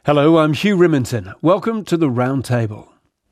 Hello, I'm Hugh Rimmington. Welcome to the Round Table.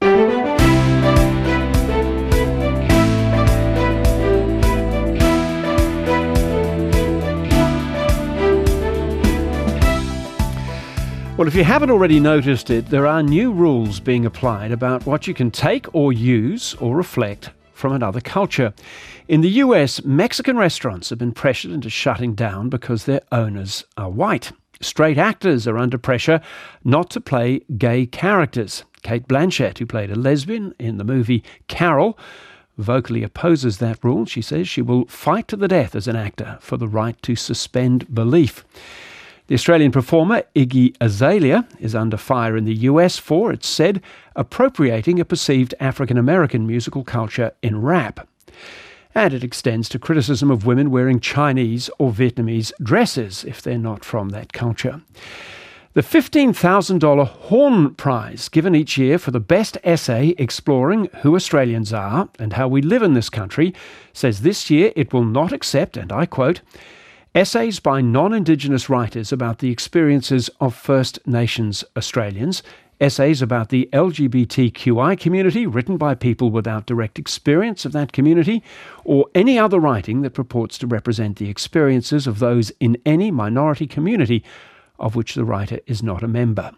Well, if you haven't already noticed it, there are new rules being applied about what you can take or use or reflect from another culture. In the US, Mexican restaurants have been pressured into shutting down because their owners are white. Straight actors are under pressure not to play gay characters. Cate Blanchett, who played a lesbian in the movie Carol, vocally opposes that rule. She says she will fight to the death as an actor for the right to suspend belief. The Australian performer Iggy Azalea is under fire in the US for, it's said, appropriating a perceived African-American musical culture in rap. And it extends to criticism of women wearing Chinese or Vietnamese dresses if they're not from that culture. The $15,000 Horn Prize, given each year for the best essay exploring who Australians are and how we live in this country, says this year it will not accept, and I quote, essays by non-Indigenous writers about the experiences of First Nations Australians, essays about the LGBTQI community written by people without direct experience of that community, or any other writing that purports to represent the experiences of those in any minority community of which the writer is not a member.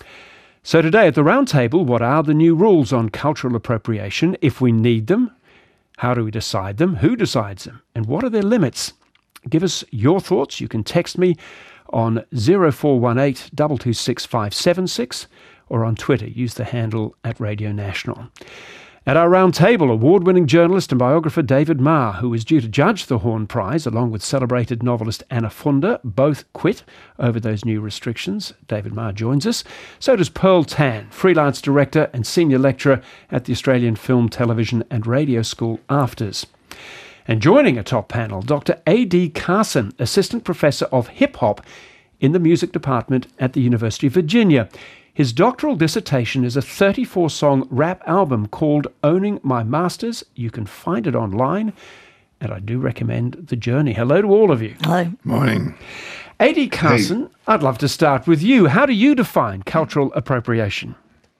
So today at the Round Table, what are the new rules on cultural appropriation, if we need them? How do we decide them? Who decides them? And what are their limits? Give us your thoughts. You can text me on 0418 226 576 or on Twitter. Use the handle @Radio National. At our round table, award-winning journalist and biographer David Marr, who is due to judge the Horn Prize, along with celebrated novelist Anna Funder, both quit over those new restrictions. David Marr joins us. So does Pearl Tan, freelance director and senior lecturer at the Australian Film, Television and Radio School, AFTRS. And joining a top panel, Dr. A.D. Carson, Assistant Professor of Hip Hop in the Music Department at the University of Virginia. His doctoral dissertation is a 34-song rap album called Owning My Masters. You can find it online, and I do recommend the journey. Hello to all of you. Hello. Morning. A.D. Carson, hey. I'd love to start with you. How do you define cultural appropriation?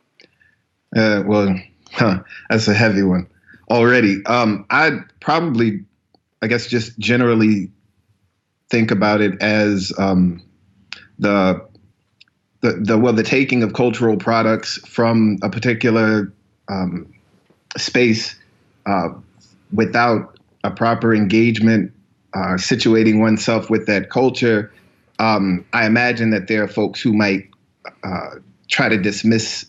That's a heavy one. Already. I'd probably, just generally think about it as the taking of cultural products from a particular space without a proper engagement, situating oneself with that culture. I imagine that there are folks who might try to dismiss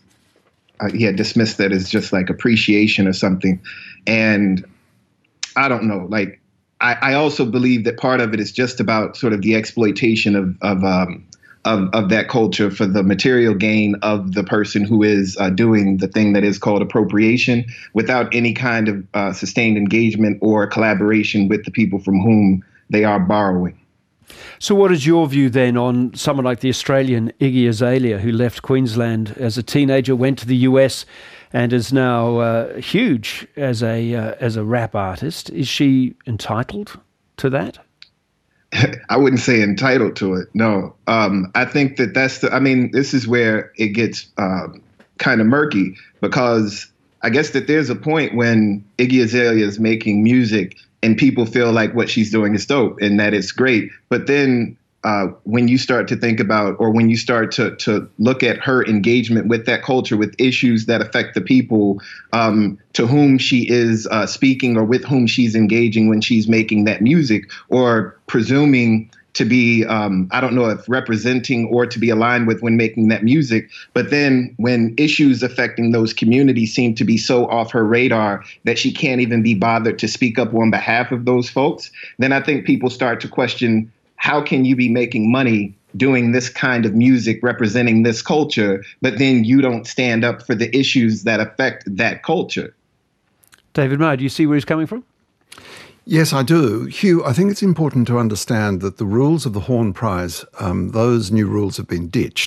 that as just like appreciation or something. And I don't know, I also believe that part of it is just about sort of the exploitation of that culture for the material gain of the person who is doing the thing that is called appropriation without any kind of sustained engagement or collaboration with the people from whom they are borrowing. So what is your view then on someone like the Australian Iggy Azalea, who left Queensland as a teenager, went to the US and is now huge as a rap artist? Is she entitled to that? I wouldn't say entitled to it. No. I think that this is where it gets kind of murky, because I guess that there's a point when Iggy Azalea is making music and people feel like what she's doing is dope and that it's great. But then when you start to think about, or when you start to look at her engagement with that culture, with issues that affect the people to whom she is speaking or with whom she's engaging when she's making that music, or presuming to be, I don't know if representing or to be aligned with when making that music. But then when issues affecting those communities seem to be so off her radar that she can't even be bothered to speak up on behalf of those folks, then I think people start to question, how can you be making money doing this kind of music representing this culture, but then you don't stand up for the issues that affect that culture? David Marr, do you see where he's coming from? Yes, I do. Hugh, I think it's important to understand that the rules of the Horn Prize, those new rules have been ditched.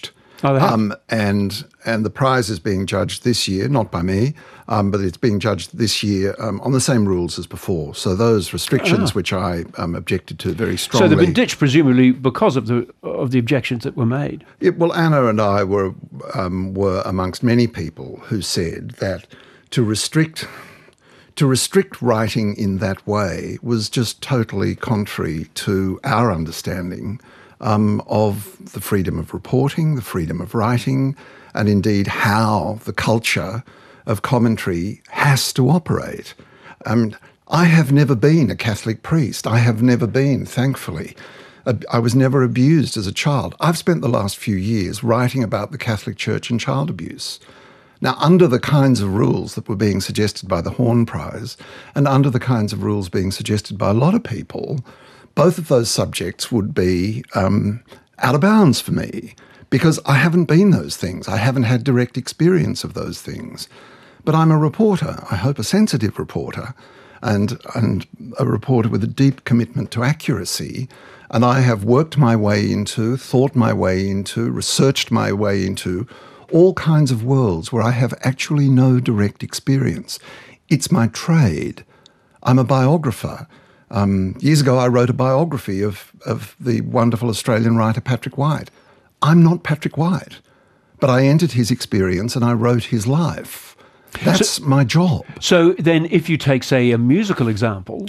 Oh, they have. And the prize is being judged this year, not by me, but it's being judged this year on the same rules as before. So those restrictions, which I objected to very strongly. So they've been ditched, presumably, because of the objections that were made. Well, Anna and I were amongst many people who said that to restrict writing in that way was just totally contrary to our understanding of the freedom of reporting, the freedom of writing, and indeed how the culture of commentary has to operate. I have never been a Catholic priest. I have never been, thankfully. I was never abused as a child. I've spent the last few years writing about the Catholic Church and child abuse. Now, under the kinds of rules that were being suggested by the Horn Prize and under the kinds of rules being suggested by a lot of people, both of those subjects would be out of bounds for me because I haven't been those things. I haven't had direct experience of those things. But I'm a reporter, I hope a sensitive reporter, and a reporter with a deep commitment to accuracy. And I have worked my way into, thought my way into, researched my way into all kinds of worlds where I have actually no direct experience. It's my trade. I'm a biographer. Years ago, I wrote a biography of the wonderful Australian writer Patrick White. I'm not Patrick White, but I entered his experience and I wrote his life. That's my job. So then if you take, say, a musical example,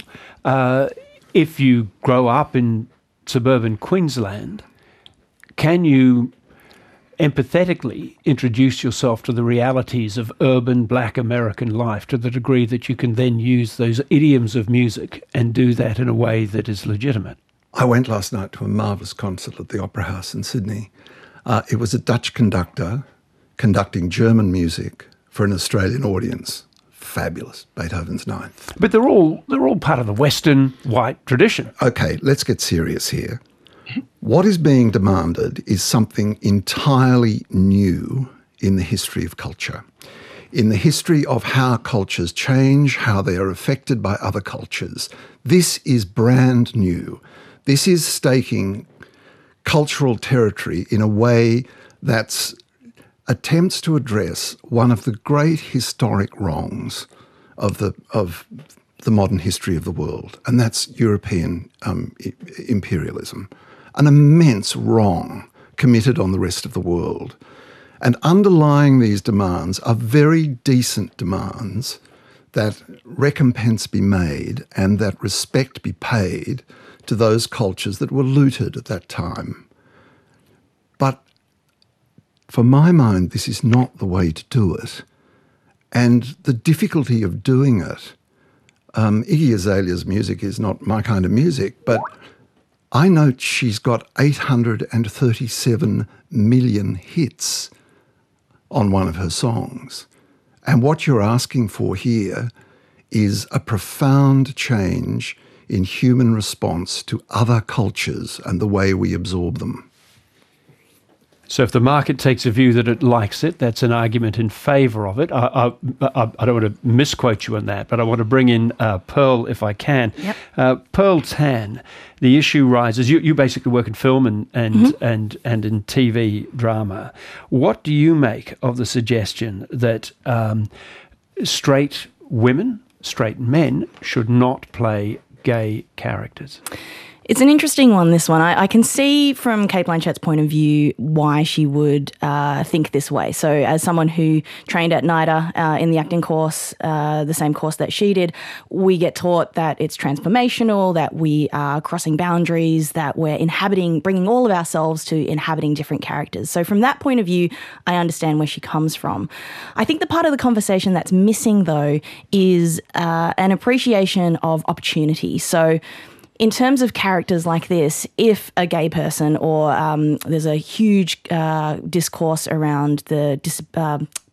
if you grow up in suburban Queensland, can you empathetically introduce yourself to the realities of urban black American life to the degree that you can then use those idioms of music and do that in a way that is legitimate? I went last night to a marvellous concert at the Opera House in Sydney. It was a Dutch conductor conducting German music for an Australian audience. Fabulous. Beethoven's Ninth. But they're all part of the Western white tradition. Okay, let's get serious here. What is being demanded is something entirely new in the history of culture, in the history of how cultures change, how they are affected by other cultures. This is brand new. This is staking cultural territory in a way that attempts to address one of the great historic wrongs of the modern history of the world, and that's European imperialism. An immense wrong committed on the rest of the world. And underlying these demands are very decent demands that recompense be made and that respect be paid to those cultures that were looted at that time. But for my mind, this is not the way to do it. And the difficulty of doing it, Iggy Azalea's music is not my kind of music, but I note she's got 837 million hits on one of her songs. And what you're asking for here is a profound change in human response to other cultures and the way we absorb them. So if the market takes a view that it likes it, that's an argument in favour of it. I don't want to misquote you on that, but I want to bring in Pearl if I can. Yep. Pearl Tan, the issue rises. You basically work in film and in TV drama. What do you make of the suggestion that straight women, straight men should not play gay characters? It's an interesting one, this one. I can see from Cate Blanchett's point of view why she would think this way. So as someone who trained at NIDA in the acting course, the same course that she did, we get taught that it's transformational, that we are crossing boundaries, that we're bringing all of ourselves to inhabiting different characters. So from that point of view, I understand where she comes from. I think the part of the conversation that's missing, though, is an appreciation of opportunity. So in terms of characters like this, if a gay person or there's a huge discourse around the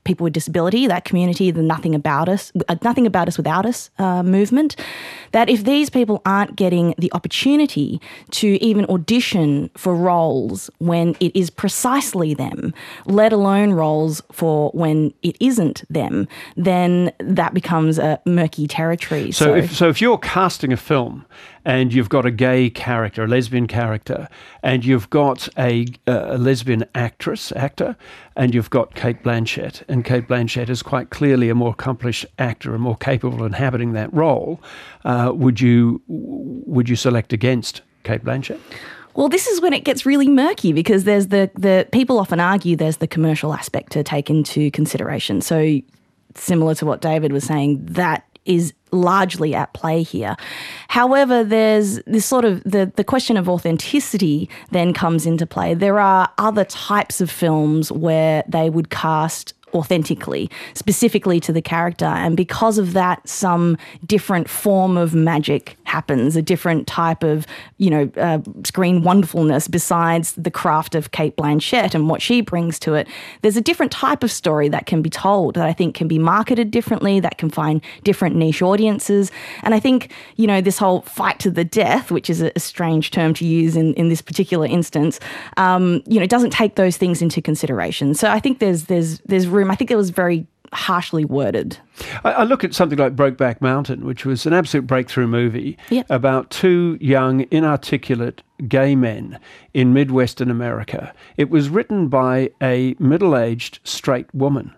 people with disability, that community, the Nothing About Us Without Us movement, that if these people aren't getting the opportunity to even audition for roles when it is precisely them, let alone roles for when it isn't them, then that becomes a murky territory. So if you're casting a film and you've got a gay character, a lesbian character, and you've got a lesbian actor, and you've got Cate Blanchett, and Cate Blanchett is quite clearly a more accomplished actor and more capable of inhabiting that role, would you select against Cate Blanchett? Well, this is when it gets really murky, because there's the people often argue there's the commercial aspect to take into consideration. So similar to what David was saying, that is largely at play here. However, there's this sort of the question of authenticity then comes into play. There are other types of films where they would cast authentically, specifically to the character, and because of that, some different form of magic happens, a different type of, screen wonderfulness besides the craft of Cate Blanchett and what she brings to it. There's a different type of story that can be told that I think can be marketed differently, that can find different niche audiences. And I think, this whole fight to the death, which is a strange term to use in this particular instance, doesn't take those things into consideration. So I think there's room. I think it was very harshly worded. I look at something like Brokeback Mountain, which was an absolute breakthrough movie about two young, inarticulate gay men in Midwestern America. It was written by a middle-aged straight woman.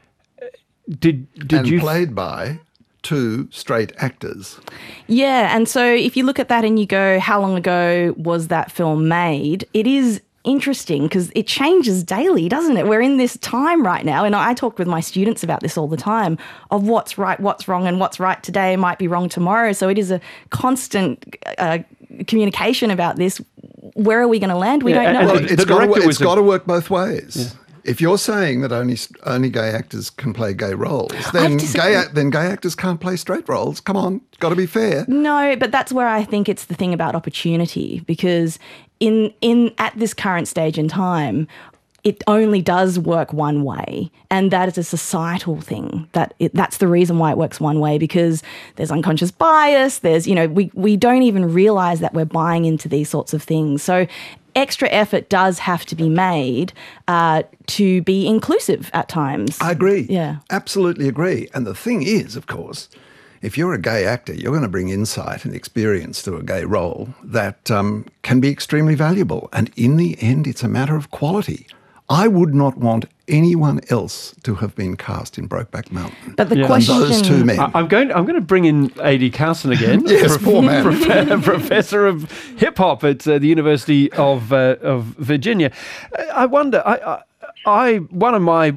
Played by two straight actors. Yeah, and so if you look at that and you go, how long ago was that film made? It is interesting because it changes daily, doesn't it? We're in this time right now, and I talk with my students about this all the time, of what's right, what's wrong, and what's right today might be wrong tomorrow. So it is a constant communication about this. Where are we going to land? We don't know. Well, it's got to work both ways. Yeah. If you're saying that only gay actors can play gay roles, then gay actors can't play straight roles. Come on, got to be fair. No, but that's where I think it's the thing about opportunity, because at this current stage in time, it only does work one way, and that is a societal thing. That's the reason why it works one way, because there's unconscious bias. There's we don't even realize that we're buying into these sorts of things. So extra effort does have to be made to be inclusive at times. I agree. Yeah, absolutely agree. And the thing is, of course, if you're a gay actor, you're going to bring insight and experience to a gay role that can be extremely valuable. And in the end, it's a matter of quality. I would not want anyone else to have been cast in Brokeback Mountain. But the question, those two men. I'm going to bring in A.D. Carson again. Yes, poor man. Professor of hip hop at the University of Virginia. I wonder. One of my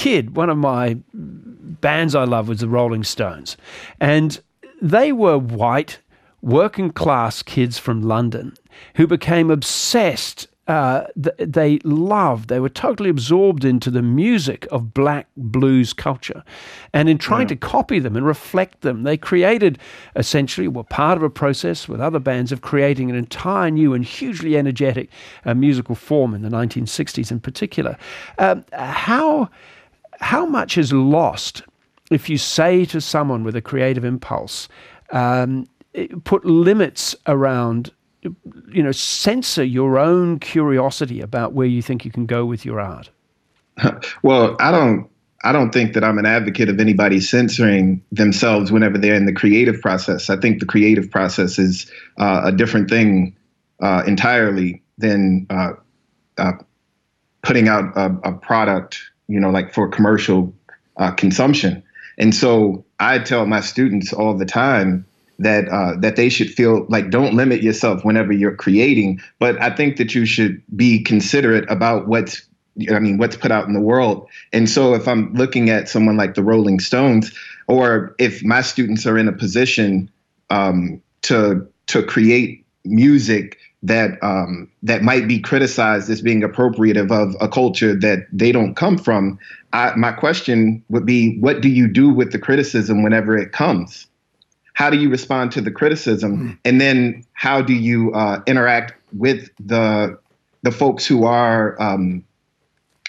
bands I loved was the Rolling Stones, and they were white, working class kids from London who became obsessed. They were totally absorbed into the music of black blues culture. And in trying to copy them and reflect them, they were part of a process with other bands of creating an entire new and hugely energetic musical form in the 1960s in particular. How much is lost if you say to someone with a creative impulse, put limits around, censor your own curiosity about where you think you can go with your art? Well, I don't think that I'm an advocate of anybody censoring themselves whenever they're in the creative process. I think the creative process is a different thing entirely than putting out a product, like for commercial consumption. And so I tell my students all the time that they should feel like, don't limit yourself whenever you're creating. But I think that you should be considerate about what's put out in the world. And so if I'm looking at someone like the Rolling Stones, or if my students are in a position to create music that might be criticized as being appropriative of a culture that they don't come from, my question would be, what do you do with the criticism whenever it comes? How do you respond to the criticism? And then how do you interact with the folks who are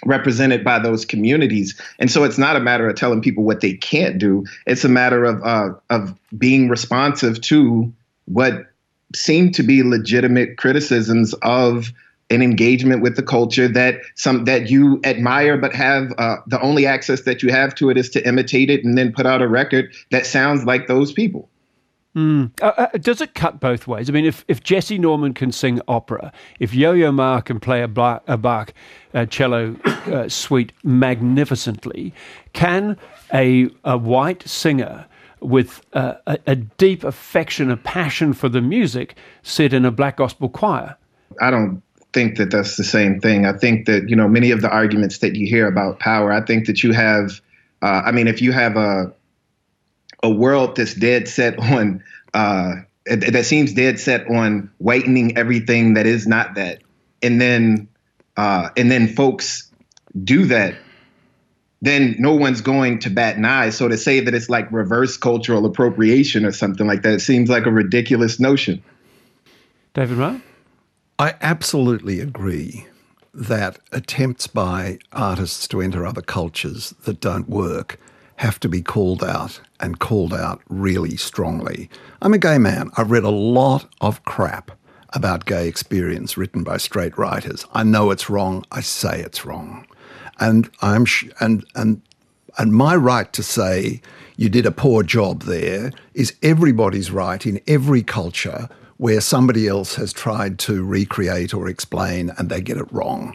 represented by those communities. And so it's not a matter of telling people what they can't do. It's a matter of being responsive to what seem to be legitimate criticisms of an engagement with the culture that you admire, but have the only access that you have to it is to imitate it and then put out a record that sounds like those people. Does it cut both ways? I mean, if Jesse Norman can sing opera, if Yo-Yo Ma can play a Bach cello suite magnificently, can a white singer with a deep affection, a passion for the music, sit in a black gospel choir? I don't think that that's the same thing. I think that, many of the arguments that you hear about power, I think that you have, if you have a world that's dead set on, that seems dead set on whitening everything that is not that, and then folks do that, then no one's going to bat an eye. So to say that it's like reverse cultural appropriation or something like that seems like a ridiculous notion. David Rowe? I absolutely agree that attempts by artists to enter other cultures that don't work have to be called out, and called out really strongly. I'm a gay man. I've read a lot of crap about gay experience written by straight writers. I know it's wrong. I say it's wrong. And and my right to say you did a poor job there is everybody's right in every culture where somebody else has tried to recreate or explain and they get it wrong.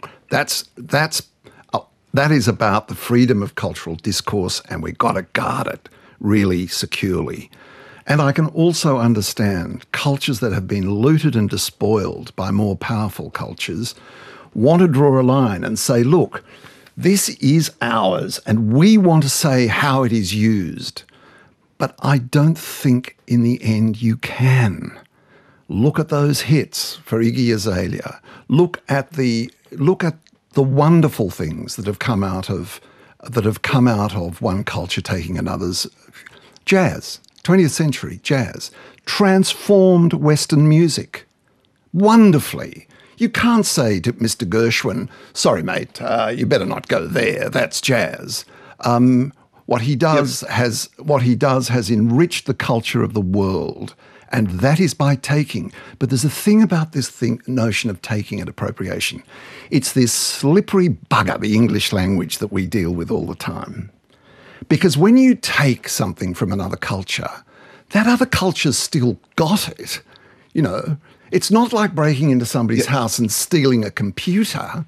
That is about the freedom of cultural discourse, and we've got to guard it really securely. And I can also understand cultures that have been looted and despoiled by more powerful cultures want to draw a line and say, look, this is ours and we want to say how it is used. But I don't think in the end you can. Look at those hits for Iggy Azalea. Look at the wonderful things that have come out of one culture taking another's. Jazz, 20th century jazz, transformed Western music wonderfully. You can't say to Mr. Gershwin, sorry mate, you better not go there, that's jazz. What he does has enriched the culture of the world, and that is by taking. But there's a thing about this notion of taking and appropriation. It's this slippery bugger, the English language, that we deal with all the time. Because when you take something from another culture, that other culture's still got it. It's not like breaking into somebody's house and stealing a computer.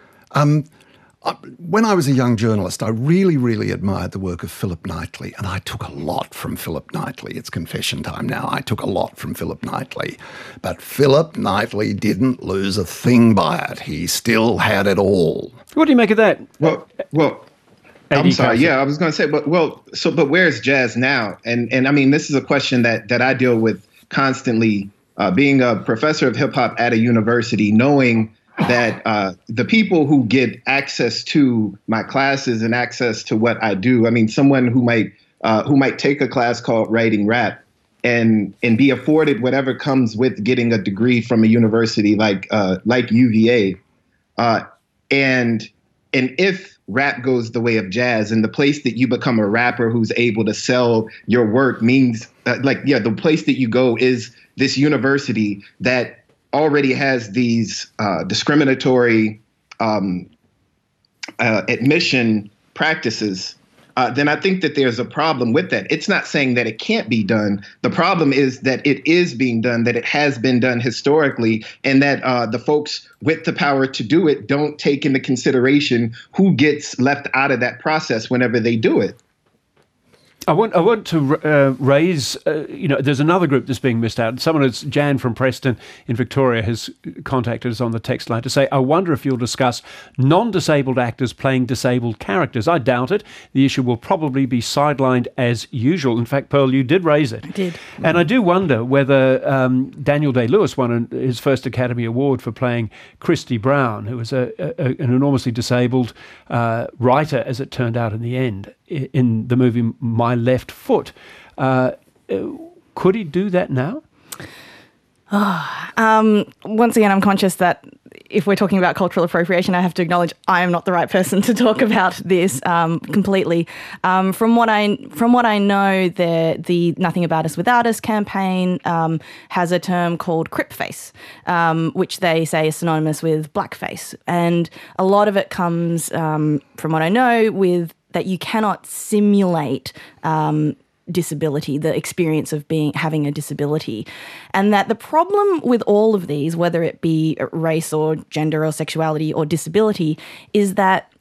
When I was a young journalist, I really, really admired the work of Philip Knightley, and I took a lot from Philip Knightley. It's confession time now. I took a lot from Philip Knightley. But Philip Knightley didn't lose a thing by it. He still had it all. What do you make of that? Well, I'm sorry. Yeah, I was going to say, but where's jazz now? And I mean, this is a question that I deal with constantly, being a professor of hip hop at a university, knowing that the people who get access to my classes and access to what I do, I mean, someone who might take a class called writing rap and be afforded whatever comes with getting a degree from a university like UVA, and if rap goes the way of jazz, and the place that you become a rapper who's able to sell your work means the place that you go is this university that already has these discriminatory admission practices, then I think that there's a problem with that. It's not saying that it can't be done. The problem is that it is being done, that it has been done historically, and that the folks with the power to do it don't take into consideration who gets left out of that process whenever they do it. I want to raise, there's another group that's being missed out. Someone, Jan from Preston in Victoria, has contacted us on the text line to say, I wonder if you'll discuss non-disabled actors playing disabled characters. I doubt it. The issue will probably be sidelined as usual. In fact, Pearl, you did raise it. I did. And I do wonder whether Daniel Day-Lewis won his first Academy Award for playing Christy Brown, who was an enormously disabled writer, as it turned out in the end, in the movie My Left Foot. Could he do that now? Once again, I'm conscious that if we're talking about cultural appropriation, I have to acknowledge I am not the right person to talk about this completely. From what I know, the Nothing About Us Without Us campaign has a term called cripface, which they say is synonymous with blackface. And a lot of it comes, from what I know, with that you cannot simulate disability, the experience of having a disability, and that the problem with all of these, whether it be race or gender or sexuality or disability, is that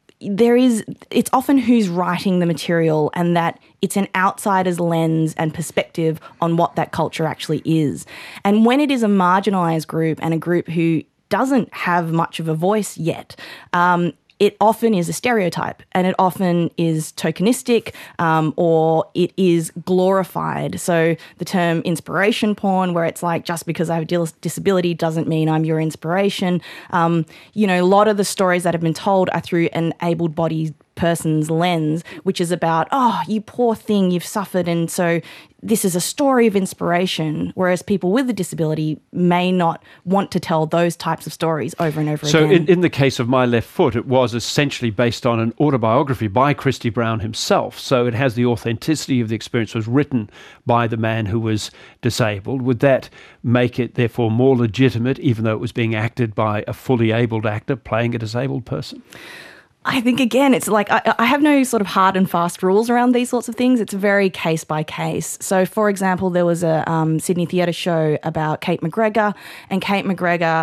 it's often who's writing the material, and that it's an outsider's lens and perspective on what that culture actually is. And when it is a marginalised group and a group who doesn't have much of a voice yet, it often is a stereotype, and it often is tokenistic, or it is glorified. So the term inspiration porn, where it's like, just because I have a disability doesn't mean I'm your inspiration. A lot of the stories that have been told are through an able-bodied person's lens, which is about, oh, you poor thing, you've suffered, and so this is a story of inspiration, whereas people with a disability may not want to tell those types of stories over and over again. So in the case of My Left Foot, it was essentially based on an autobiography by Christy Brown himself, so it has the authenticity of the experience. It was written by the man who was disabled. Would that make it therefore more legitimate, even though it was being acted by a fully abled actor playing a disabled person? I think, again, it's like I have no sort of hard and fast rules around these sorts of things. It's very case by case. So, for example, there was a Sydney Theatre show about Kate McGregor, and Kate McGregor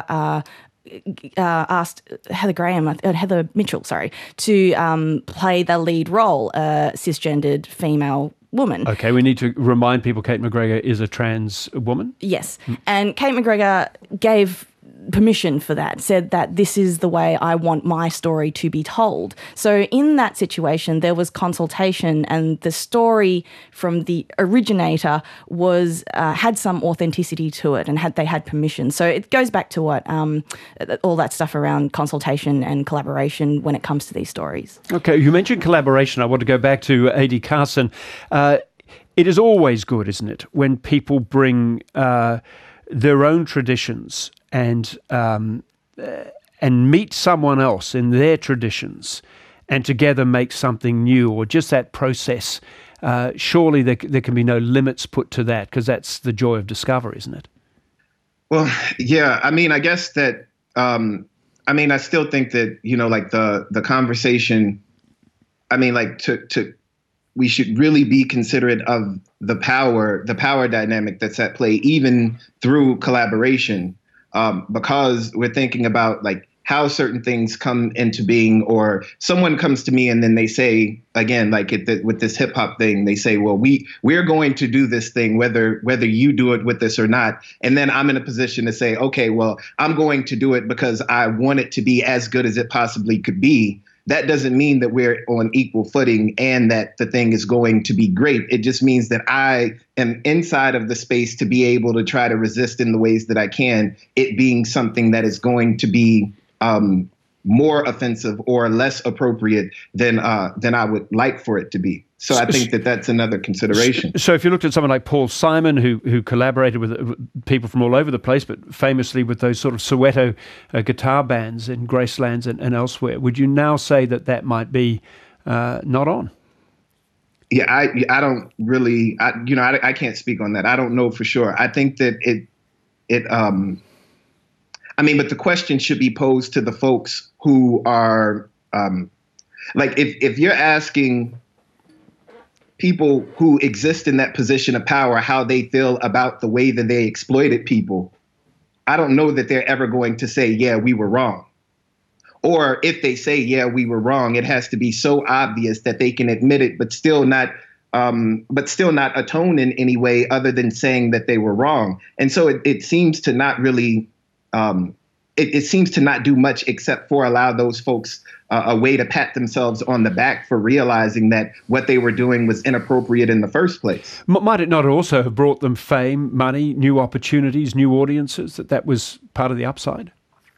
asked Heather Mitchell, to play the lead role, a cisgendered female woman. Okay, we need to remind people Kate McGregor is a trans woman? Yes. And Kate McGregor gave permission for that, said that this is the way I want my story to be told. So in that situation, there was consultation, and the story from the originator was had some authenticity to it, and they had permission. So it goes back to what all that stuff around consultation and collaboration when it comes to these stories. Okay, you mentioned collaboration. I want to go back to A.D. Carson. It is always good, isn't it, when people bring their own traditions and meet someone else in their traditions, and together make something new, or just that process. Surely there can be no limits put to that, because that's the joy of discovery, isn't it? Well, yeah. I mean, I guess that. I still think that like the conversation. I mean, like we should really be considerate of the power dynamic that's at play, even through collaboration. Because we're thinking about like how certain things come into being, or someone comes to me and then they say, again, like with this hip hop thing, they say, well, we're going to do this thing, whether you do it with this or not. And then I'm in a position to say, okay, well, I'm going to do it because I want it to be as good as it possibly could be. That doesn't mean that we're on equal footing and that the thing is going to be great. It just means that I am inside of the space to be able to try to resist in the ways that I can, it being something that is going to be more offensive or less appropriate than I would like for it to be. So I think that that's another consideration. So if you looked at someone like Paul Simon, who collaborated with people from all over the place, but famously with those sort of Soweto guitar bands in Gracelands and elsewhere, would you now say that might be not on? Yeah, I don't really, I can't speak on that. I don't know for sure. I think that but the question should be posed to the folks who are, like, if you're asking people who exist in that position of power how they feel about the way that they exploited people, I don't know that they're ever going to say, yeah, we were wrong. Or if they say, yeah, we were wrong, it has to be so obvious that they can admit it, but still not atone in any way other than saying that they were wrong. And so it seems to not really, it seems to not do much except for allow those folks a way to pat themselves on the back for realizing that what they were doing was inappropriate in the first place. Might it not also have brought them fame, money, new opportunities, new audiences, that was part of the upside?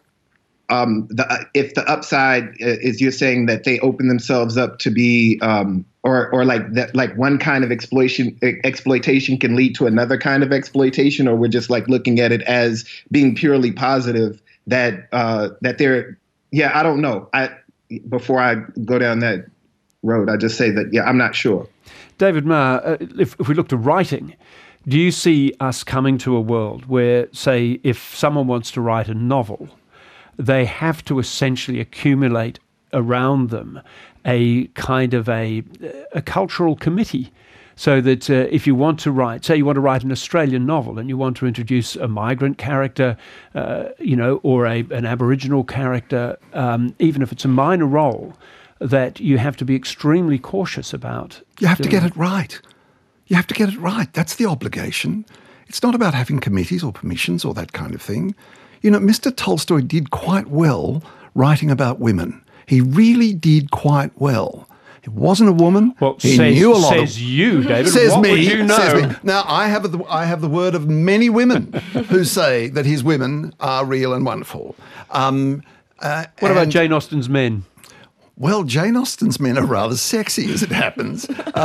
If the upside is you're saying that they open themselves up to be, or like that, like one kind of exploitation can lead to another kind of exploitation, or we're just like looking at it as being purely positive, that they're, I don't know. Before I go down that road, I just say that, I'm not sure. David Marr, if we look to writing, do you see us coming to a world where, say, if someone wants to write a novel, they have to essentially accumulate around them a kind of a cultural committee, so that if you want to write, say you want to write an Australian novel and you want to introduce a migrant character, or an Aboriginal character, even if it's a minor role, that you have to be extremely cautious about. You have to get it right. You have to get it right. That's the obligation. It's not about having committees or permissions or that kind of thing. Mr. Tolstoy did quite well writing about women. He really did quite well. It wasn't a woman. Well, he knew a lot. Says you, David. Says what me. Would you know? Says me. Now I have the word of many women who say that his women are real and wonderful. What about Jane Austen's men? Well, Jane Austen's men are rather sexy, as it happens.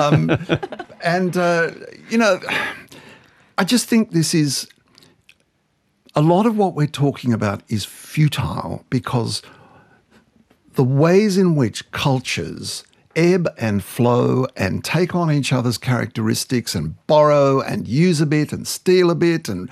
I just think this is a lot of what we're talking about is futile, because the ways in which cultures ebb and flow and take on each other's characteristics and borrow and use a bit and steal a bit, and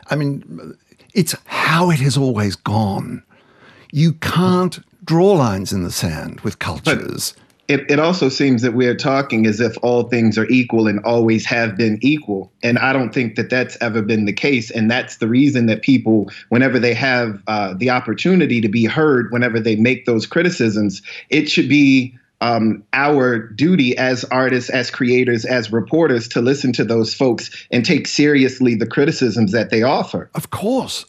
it's how it has always gone. You can't draw lines in the sand with cultures. But it also seems that we're talking as if all things are equal and always have been equal. And I don't think that that's ever been the case. And that's the reason that people, whenever they have the opportunity to be heard, whenever they make those criticisms, it should be our duty as artists, as creators, as reporters to listen to those folks and take seriously the criticisms that they offer. Of course.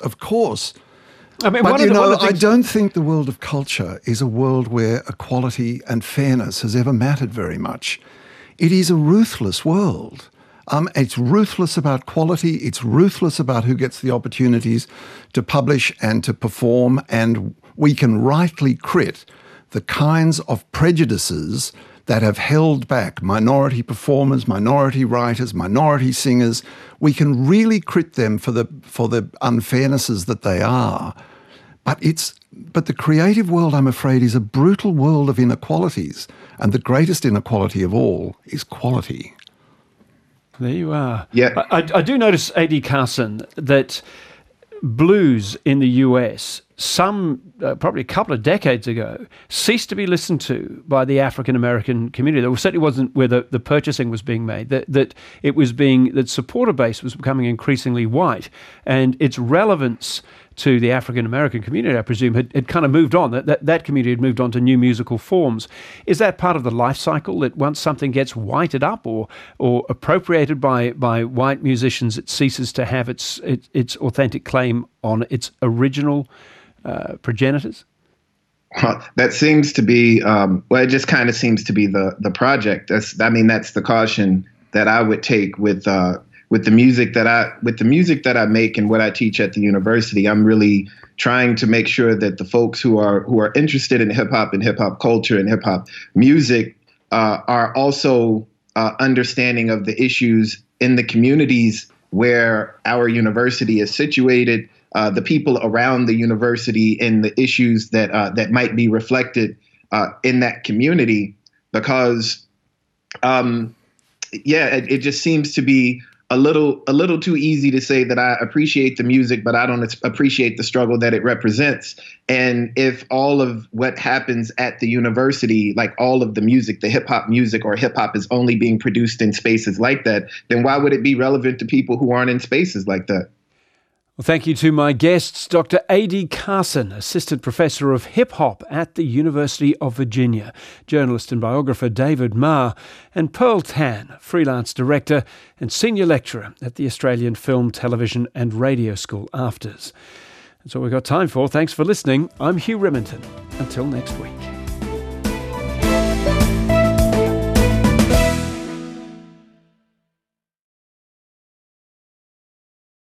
But I don't think the world of culture is a world where equality and fairness has ever mattered very much. It is a ruthless world. It's ruthless about quality. It's ruthless about who gets the opportunities to publish and to perform. And we can rightly crit the kinds of prejudices that have held back minority performers, minority writers, minority singers. We can really crit them for the unfairnesses that they are. But the creative world, I'm afraid, is a brutal world of inequalities, and the greatest inequality of all is quality. There you are. Yeah. I do notice, A.D. Carson, that blues in the US, probably a couple of decades ago, ceased to be listened to by the African American community. There certainly wasn't where the purchasing was being made. That supporter base was becoming increasingly white, and its relevance to the African American community, I presume, had kind of moved on. That community had moved on to new musical forms. Is that part of the life cycle, that once something gets whited up or appropriated by white musicians, it ceases to have its authentic claim on its original progenitors? That seems to be, it just kind of seems to be the project. That's the caution that I would take with the music that I make and what I teach at the university. I'm really trying to make sure that the folks who are interested in hip hop and hip hop culture and hip hop music are also understanding of the issues in the communities where our university is situated, the people around the university, and the issues that might be reflected in that community. Because, it just seems to be a little too easy to say that I appreciate the music, but I don't appreciate the struggle that it represents. And if all of what happens at the university, like all of the music, the hip hop music or hip hop, is only being produced in spaces like that, then why would it be relevant to people who aren't in spaces like that? Well, thank you to my guests, Dr. A.D. Carson, Assistant Professor of Hip Hop at the University of Virginia, journalist and biographer David Marr, and Pearl Tan, Freelance Director and Senior Lecturer at the Australian Film, Television and Radio School, AFTRS. That's all we've got time for. Thanks for listening. I'm Hugh Remington. Until next week.